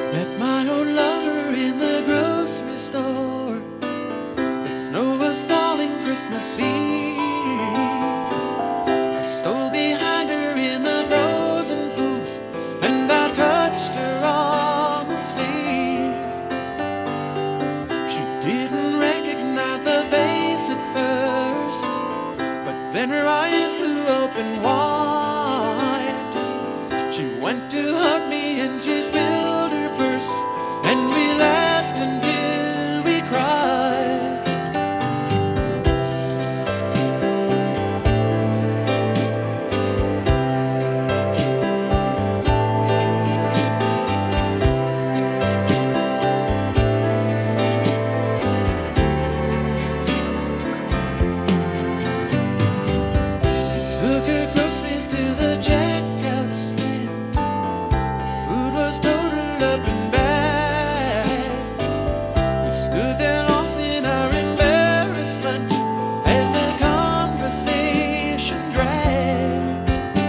Met my old lover in the grocery store. The snow was falling Christmas Eve. I stole behind her in the frozen foods, and I touched her on the sleeve. She didn't recognize the face at first, but then her eyes flew open wide. She went to hug me and she spilled her purse, and we laughed until we cried. Took her groceries to the checkout stand. The food was totaled up and bad. We stood there lost in our embarrassment as the conversation dragged.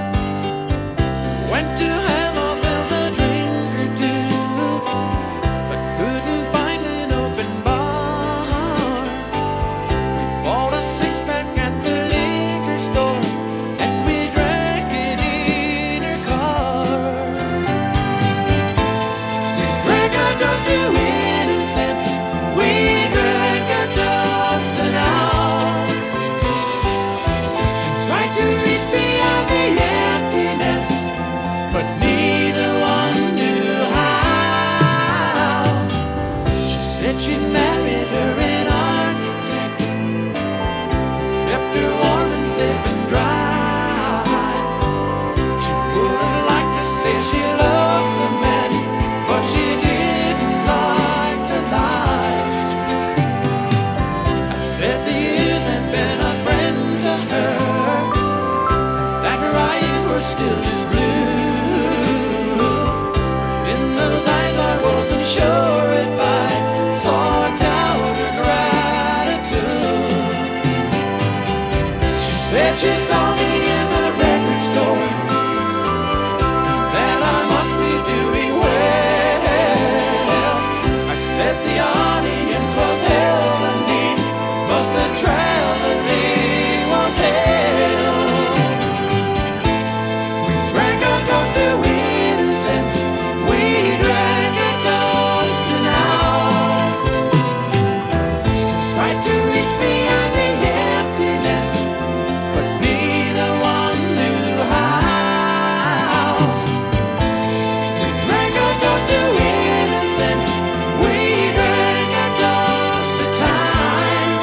Went to have ourselves a drink or two, but couldn't find an open bar. We bought a six-pack at the liquor store, and we drank it in her car. We drank a toast to innocence. We drank a toast to now, and tried to reach beyond the emptiness, but neither one knew how. She said she married her an architect, kept her warm and safe and dry. She would have liked to say she loved the man, but she didn't like to lie. I said the years had been a friend to her, and that her eyes were still as blue. But in those eyes I wasn't sure if I saw doubt or gratitude. She said she saw me in the record store, and that I must be doing well. I said the audience was heavenly, but the traveling was hell. We drank a toast to innocence. We drank a toast to now. Tried to reach beyond the emptiness, but neither one knew how. We drank a toast to innocence. We drank a toast to time.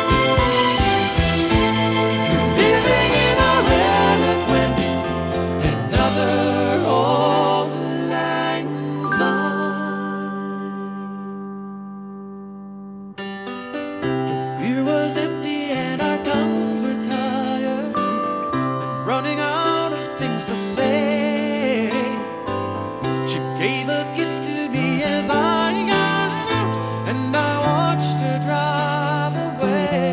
Living in our eloquence, another old lang syne. The beer was empty and our tongues were tired, and running out of things to say. She gave a kiss to me as I got out, and I watched her drive away.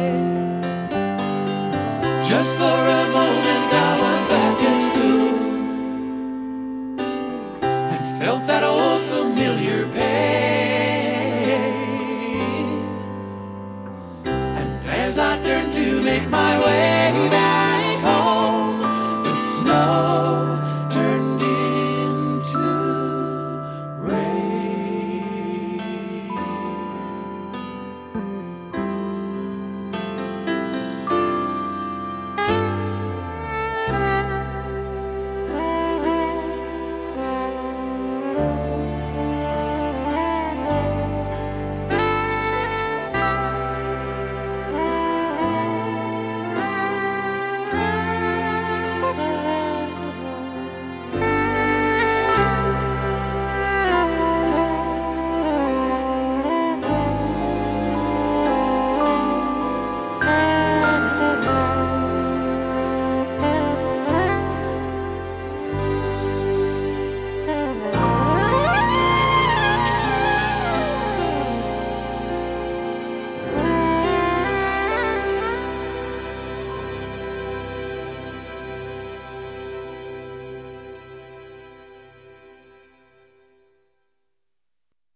Just for a moment I was back at school, and felt that old familiar pain.